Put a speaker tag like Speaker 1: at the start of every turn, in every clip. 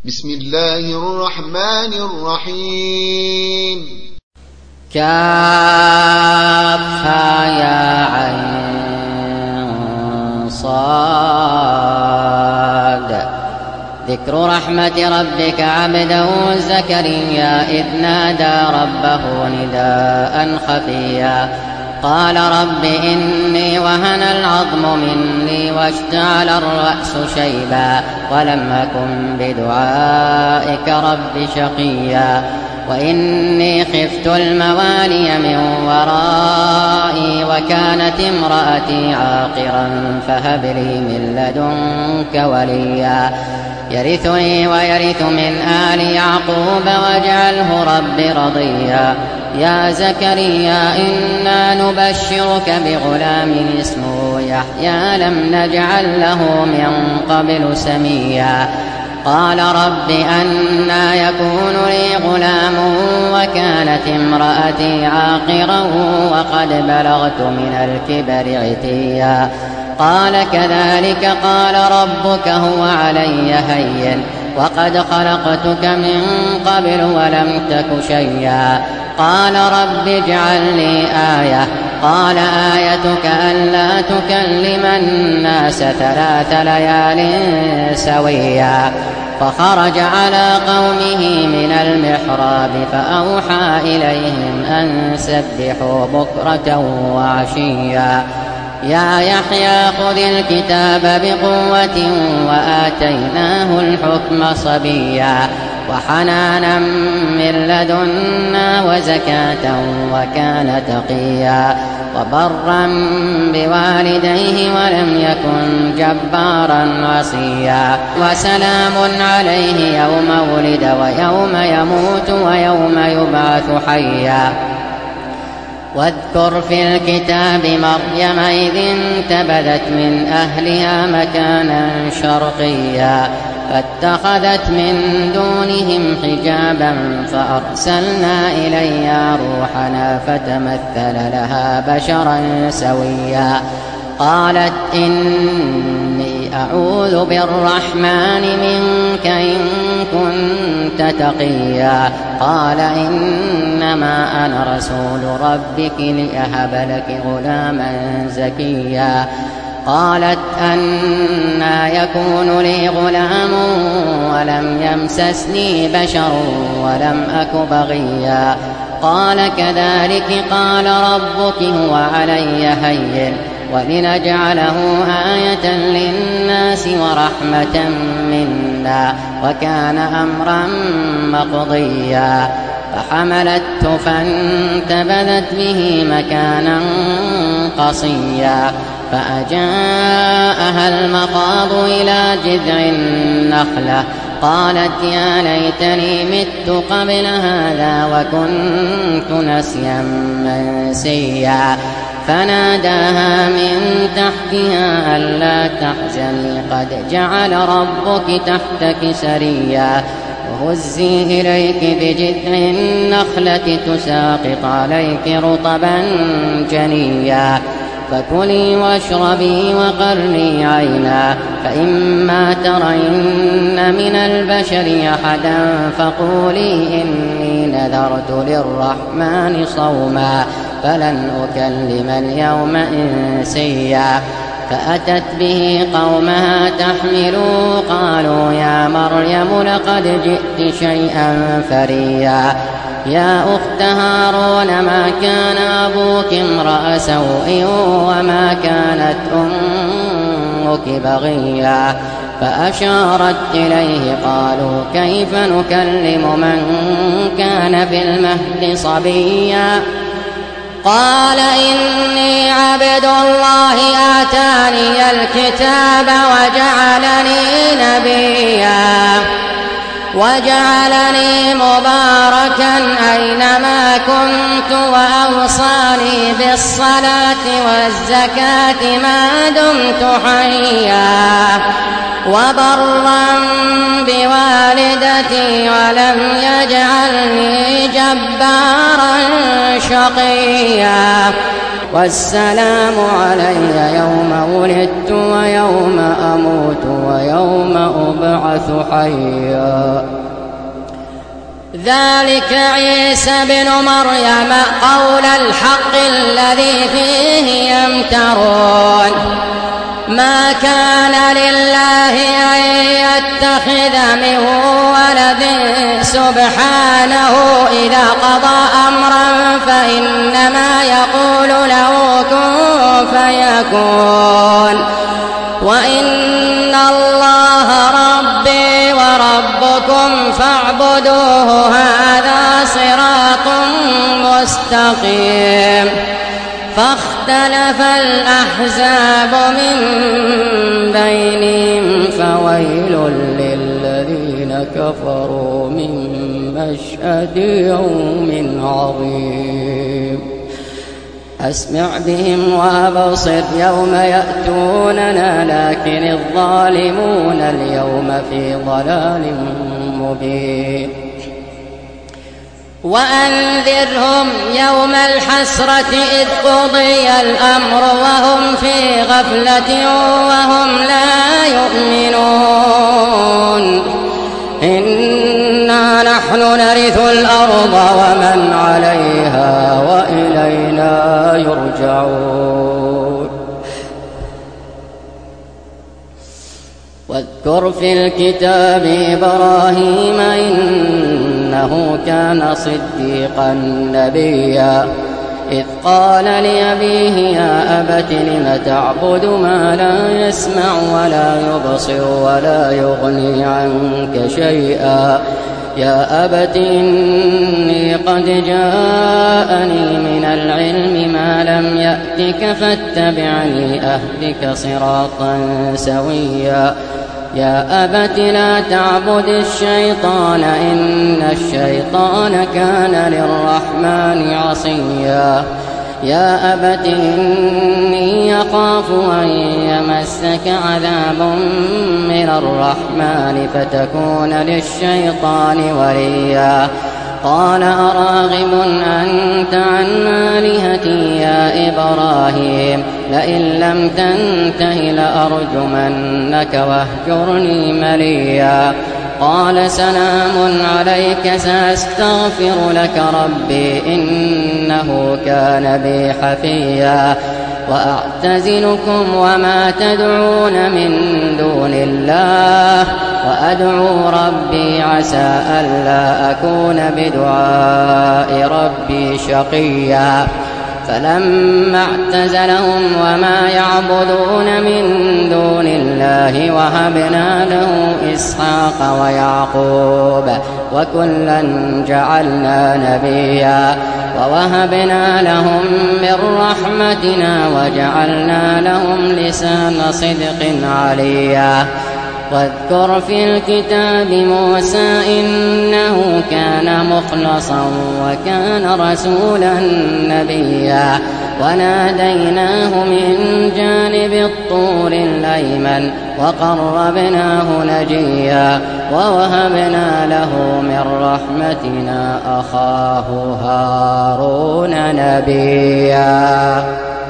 Speaker 1: بسم الله الرحمن الرحيم.
Speaker 2: كافها يا عين صاد. ذكر رحمة ربك عبده زكريا إذ نادى ربه نداء خفيا قال رب إني وهن العظم مني واشتعل الرأس شيبا ولم أكن بدعائك رب شقيا وإني خفت الموالي من ورائي وكانت امرأتي عاقرا فهب لي من لدنك وليا يرثني ويرث من آل يعقوب واجعله رب رضيا يا زكريا إنا نبشرك بغلام اسمه يحيى لم نجعل له من قبل سميا قال رب أنى يكون لي غلام وكانت امرأتي عاقرا وقد بلغت من الكبر عتيا قال كذلك قال ربك هو علي هين وقد خلقتك من قبل ولم تك شيئا قال رب اجعل لي آية قال آيتك ألا تكلم الناس 3 ليال سويا فخرج على قومه من المحراب فأوحى إليهم أن سبحوا بكرة وعشيا يا يحيى خذ الكتاب بقوة وآتيناه الحكم صبيا وحنانا من لدنا وزكاة وكان تقيا وبرا بوالديه ولم يكن جبارا عصيا وسلام عليه يوم ولد ويوم يموت ويوم يبعث حيا واذكر في الكتاب مريم إذ انتبذت من أهلها مكانا شرقيا فاتخذت من دونهم حجابا فأرسلنا إليها روحنا فتمثل لها بشرا سويا قالت إني أعوذ بالرحمن منك إن كنت تقيا قال إنما أنا رسول ربك لأهب لك غلاما زكيا قالت أنى يكون لي غلام ولم يمسسني بشر ولم أك بغيا قال كذلك قال ربك هو علي هين ولنجعله آية للناس ورحمة منا وكان أمرا مقضيا فحملته فانتبذت به مكانا قصيا فأجاءها المخاض إلى جذع النخلة قالت يا ليتني مت قبل هذا وكنت نسيا منسيا فناداها من تحتها ألا تحزني قد جعل ربك تحتك سريا وهزي إليك بجذع النخلة تساقط عليك رطبا جنيا فكلي واشربي وقري عينا فإما ترين من البشر أحدا فقولي إني نذرت للرحمن صوما فلن أكلم اليوم إنسيا فأتت به قومها تحملوا قالوا يا مريم لقد جئت شيئا فريا يا أخت هارون ما كان أبوك امرأ سوء وما كانت أمك بغيا فأشارت إليه قالوا كيف نكلم من كان في المهد صبيا قال إني عبد الله آتاني الكتاب وجعلني مباركا أينما كنت وأوصاني بالصلاة والزكاة ما دمت حيا وبرا بوالدتي ولم يجعلني جبارا شقيا والسلام علي يوم ولدت ويوم أموت ويوم أبعث حيا. ذلك عيسى بن مريم قول الحق الذي فيه يمترون. ما كان لله أن يتخذ من ولد سبحانه إذا قضى أمرا فإنما يقول له كن فيكون. وإن الله ربي وربكم فاعبدوه هذا صراط مستقيم. فاختلف الأحزاب من بينهم فويل للذين كفروا من مشهد يوم عظيم. أسمع بهم وأبصر يوم يأتوننا لكن الظالمون اليوم في ضلال مبين. وأنذرهم يوم الحسرة إذ قضي الأمر وهم في غفلة وهم لا يؤمنون. إنا نحن نرث الأرض ومن عليها وإلينا يرجعون. واذكر في الكتاب إبراهيم إنه كان صديقا نبيا إذ قال لأبيه يا أبت لم تعبد ما لا يسمع ولا يبصر ولا يغني عنك شيئا يا أبت إني قد جاءني من العلم ما لم يأتك فاتبعني أهدك صراطا سويا يا أبت لا تعبد الشيطان إن الشيطان كان للرحمن عصيا يا أبت إني يخاف أن يمسك عذاب من الرحمن فتكون للشيطان وليا قال أراغب أنت عن آلهتي يا إبراهيم لئن لم تنته لأرجمنك واهجرني مليا قال سلام عليك سأستغفر لك ربي إنه كان بي حفيا وأعتزلكم وما تدعون من دون الله وأدعو ربي عسى ألا أكون بدعاء ربي شقيا فلما اعتزلهم وما يعبدون من دون الله وهبنا له إسحاق ويعقوب وكلا جعلنا نبيا ووهبنا لهم من رحمتنا وجعلنا لهم لسان صدق عليا واذكر في الكتاب موسى إنه كان مخلصا وكان رسولا نبيا وناديناه من جانب الطور الأيمن وقربناه نجيا ووهبنا له من رحمتنا أخاه هارون نبيا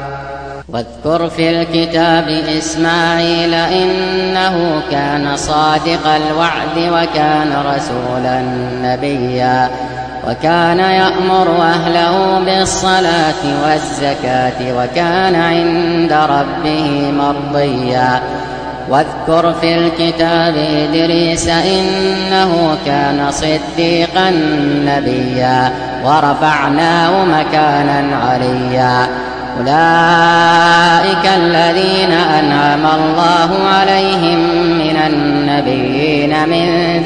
Speaker 2: واذكر في الكتاب إسماعيل إنه كان صادق الوعد وكان رسولا نبيا وكان يأمر أهله بالصلاة والزكاة وكان عند ربه مرضيا واذكر في الكتاب إدريس إنه كان صديقا نبيا ورفعناه مكانا عليا أولئك الذين أنعم الله عليهم من النبيين من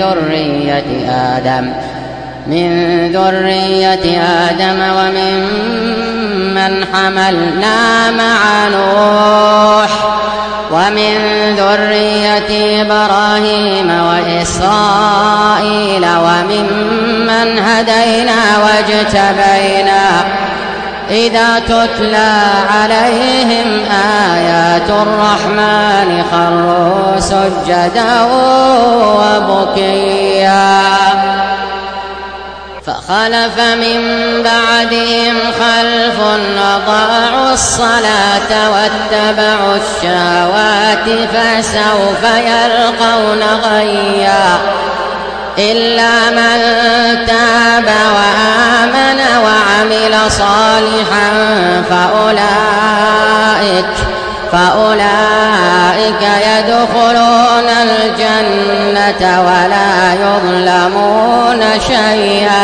Speaker 2: ذرية آدم وممن حملنا مع نوح ومن ذرية إبراهيم وإسرائيل وممن هدينا واجتبينا إذا تتلى عليهم آيات الرحمن خروا سجدا وبكيا فخلف من بعدهم خلف أضاعوا الصلاة واتبعوا الشهوات فسوف يلقون غيا إلا من تاب وآمن وعمل صالحا فأولئك يدخلون الجنة ولا يظلمون شيئا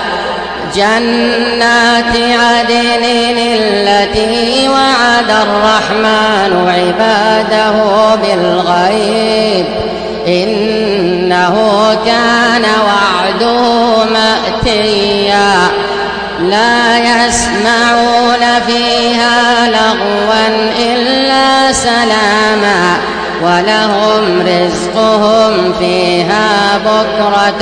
Speaker 2: جنات عدن التي وعد الرحمن عباده بالغيب إنه كان وعده مأتيا لا يسمعون فيها لغوا إلا سلاما ولهم رزقهم فيها بكرة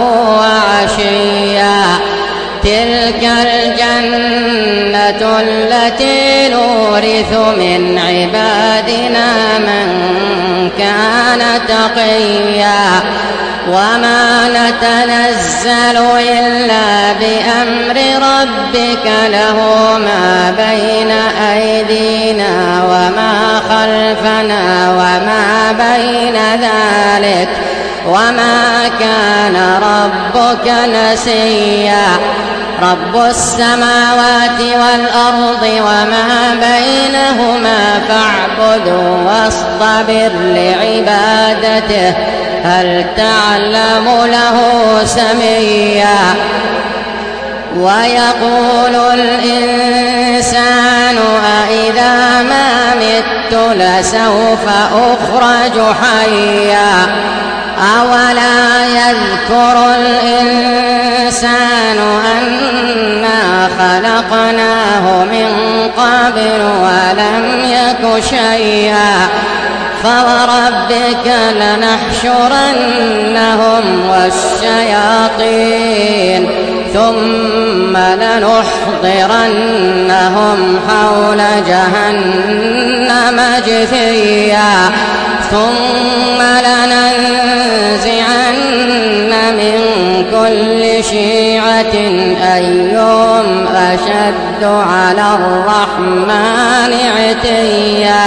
Speaker 2: وعشيا تلك الجنة التي نورث من عبادنا من كان تقيا وما نتنزل إلا بأمر ربك له ما بين أيدينا وما خلفنا وما بين ذلك وما كان ربك نسيا رب السماوات والأرض وما بينهما فاعبده واصطبر لعبادته هل تعلم له سميا ويقول الإنسان أإذا ما مت لسوف أخرج حيا أولا يذكر الإنسان أنا خلقناه من قبل ولم يك شيئا فوربك لنحشرنهم والشياطين ثم لنحضرنهم حول جهنم جثيا ثم لننزعن من كل شيعة أيهم أشد على الرحمن عتيا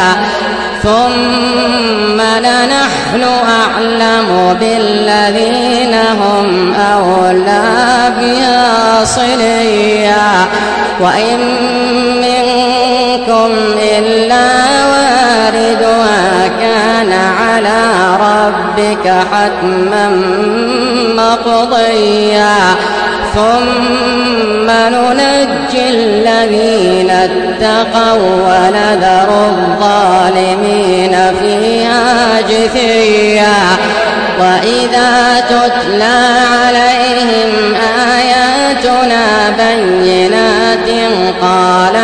Speaker 2: ثم لنحن أعلم بالذين هم أولى بها صليا وإن منكم إلا واردها كان على ربك حتما مقضيا ثم ننجي الذين اتقوا ونذر الظالمين فيها جثيا وإذا تتلى عليهم آياتنا بينات قال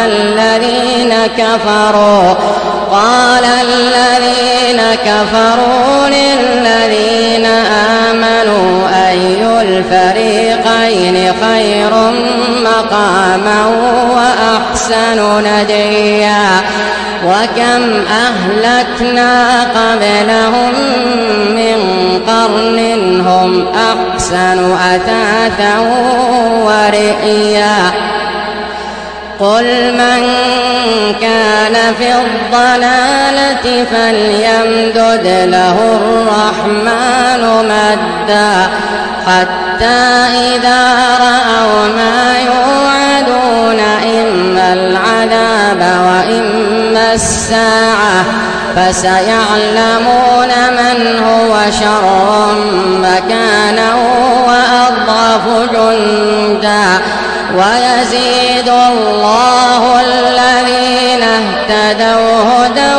Speaker 2: الذين كفروا للذين آمنوا أي الفريقين خير مقاما وأحسن نديا وكم أهلكنا قبلهم من قرن هم أحسن أثاثا ورئيا قل من كان في الضلالة فليمدد له الرحمن مدا حتى إذا رأوا ما يوعدون إما العذاب وإما الساعة فسيعلمون من هو شر مكانا وأضعف جندا ويزيد الله الذين اهتدوا هدى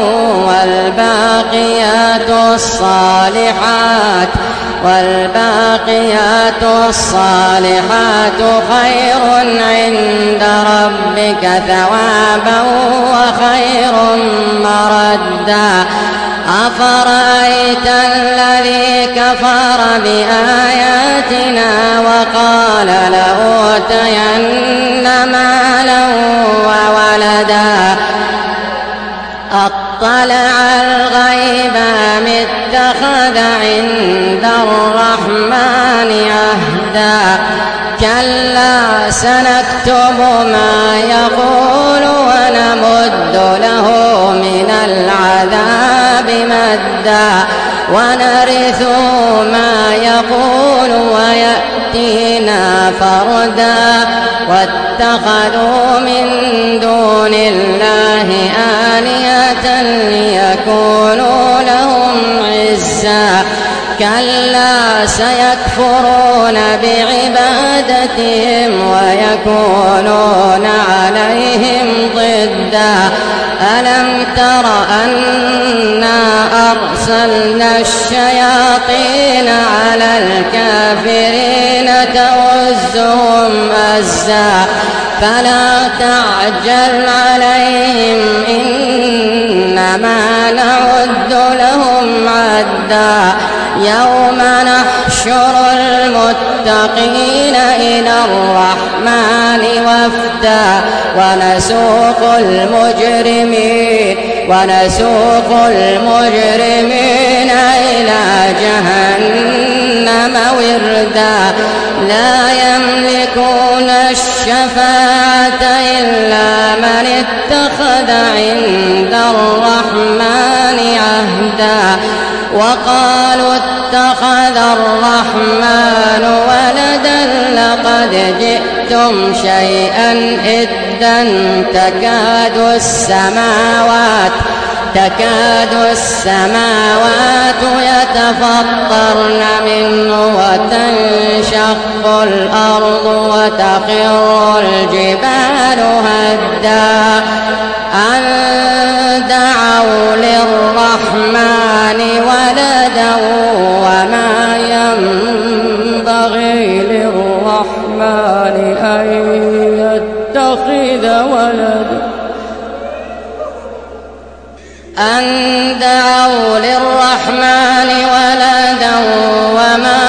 Speaker 2: والباقيات الصالحات خير عند ربك ثوابا وخير مردا أفرأيت الذي كفر بآياتنا وقال لأوتين مالا وولدا أطلع الغيب أم اتخذ عند الرحمن عهدا كلا سنكتب ما يقول ونمد له من العذاب مدا ونرث ما يقول ويأتينا فردا واتخذوا من دون الله آلهة ليكونوا لهم عزا كلا سيكفرون بعبادتهم ويكونون عليهم ضدا ألم تر أنا أرسلنا الشياطين على الكافرين تؤزهم أزا فلا تعجل عليهم إنما نعد لهم عدا يوم نحشر المتقين إلى الرحمن وفدا ونسوق المجرمين إلى جهنم وردا لا يملكون الشفاعة إلا من اتخذ عند الرحمن عهدا وقالوا اتخذ الرحمن ولدا لقد جئتم شيئا إدا تكاد السماوات يتفطرن منه وتنشق الأرض وتخر الجبال هدا أن دعوا للرحمن ولدا وما ينبغي للرحمن أن يتخذ ولدا أن دعوا للرحمن ولدا وما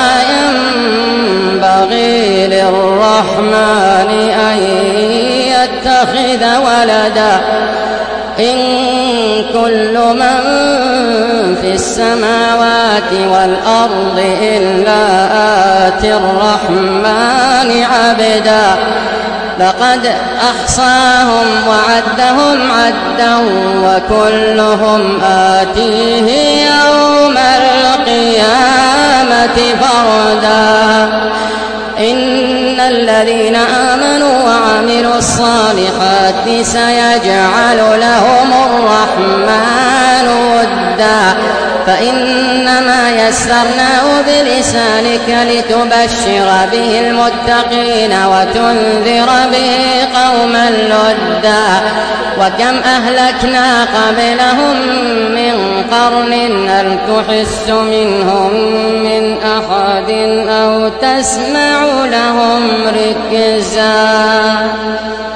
Speaker 2: ينبغي للرحمن أن يتخذ ولدا إن كل من في السماوات والأرض إلا آتي الرحمن عبدا لقد أحصاهم وعدهم عدا وكلهم آتيه يوم القيامة فردا إن الذين آمنوا وعملوا الصالحات سيجعل لهم الرحمن ودا فإنما يسرناه بلسانك لتبشر به المتقين وتنذر به قوما لدا وكم أهلكنا قبلهم من قرن هل تحس منهم من أحد أو تسمع لهم ركزا